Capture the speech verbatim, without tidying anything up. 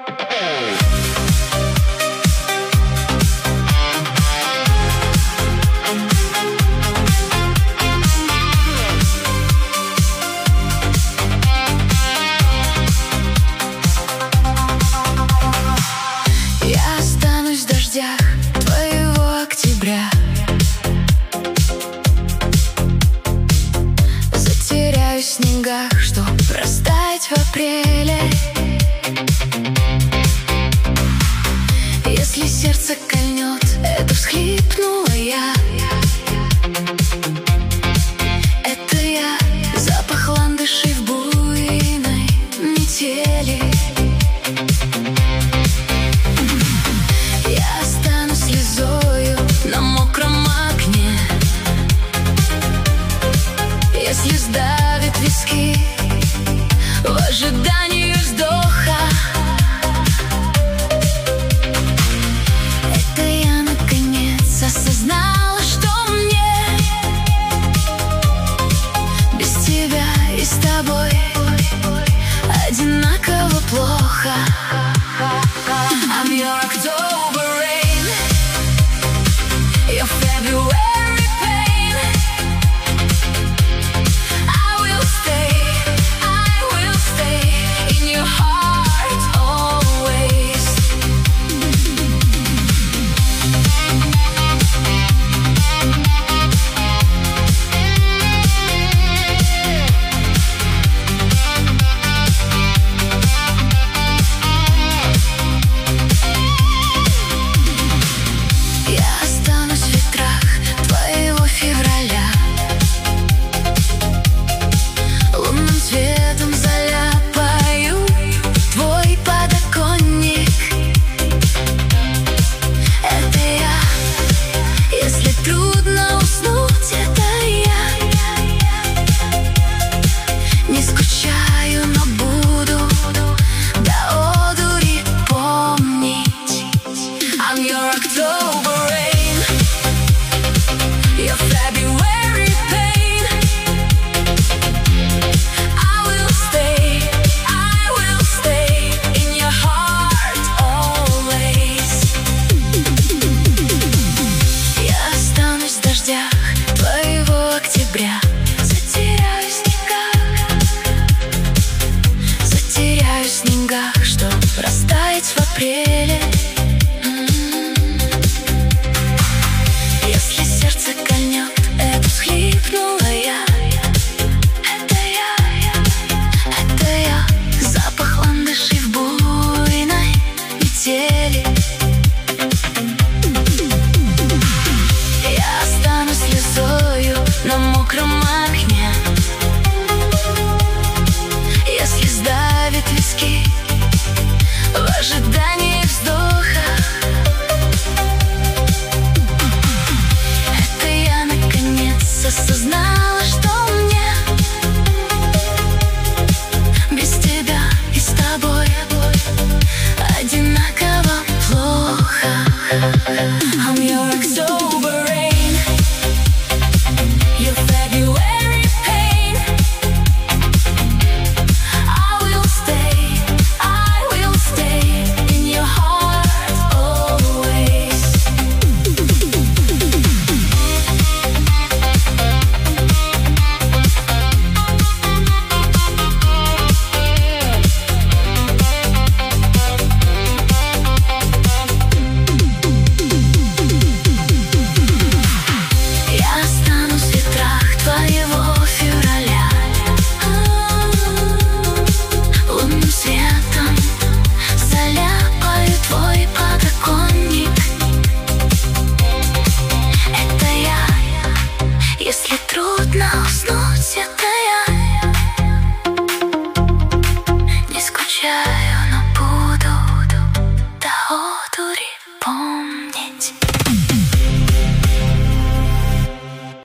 Я останусь в дождях твоего октября, затеряюсь в снегах, чтоб растаять в апреле. Если сердце кольнет, это всхлипнула я. Это я, запах ландышей в буйной метели. Я останусь слезою на мокром окне, если сдавит виски в ожидании вздоха. Это я наконец осознала, что мне без тебя и с тобой одинаково плохо. I'm your October rain, your February pain. I will stay, I will stay in your heart always. Я останусь в ветрах твоего февраля, лунным цветом заляпаю твой подоконник. Это я, если трудно уснуть, это я. Не скучаю, но буду до одури помнить. I'm your October rain, your February pain. I will stay, I will stay in your heart always. Я останусь в дождях твоего октября, затеряюсь в снегах, затеряюсь в снегах, чтоб растаять в апреле. Если сердце кольнет, это всхлипнула я. Это я, это я, запах ландышей в буйной метели. Я останусь слезою на мокром окне, если сдавит виски в ожидании вздоха. Это я наконец осознала, что мне без тебя и с тобой одинаково плохо. I'm your October rain, your February pain. I will stay, I will stay in your heart always. Я останусь в ветрах твоего февраля, лунным светом заляпаю твой подоконник. Это я, если трудно уснуть, это я. Не скучай.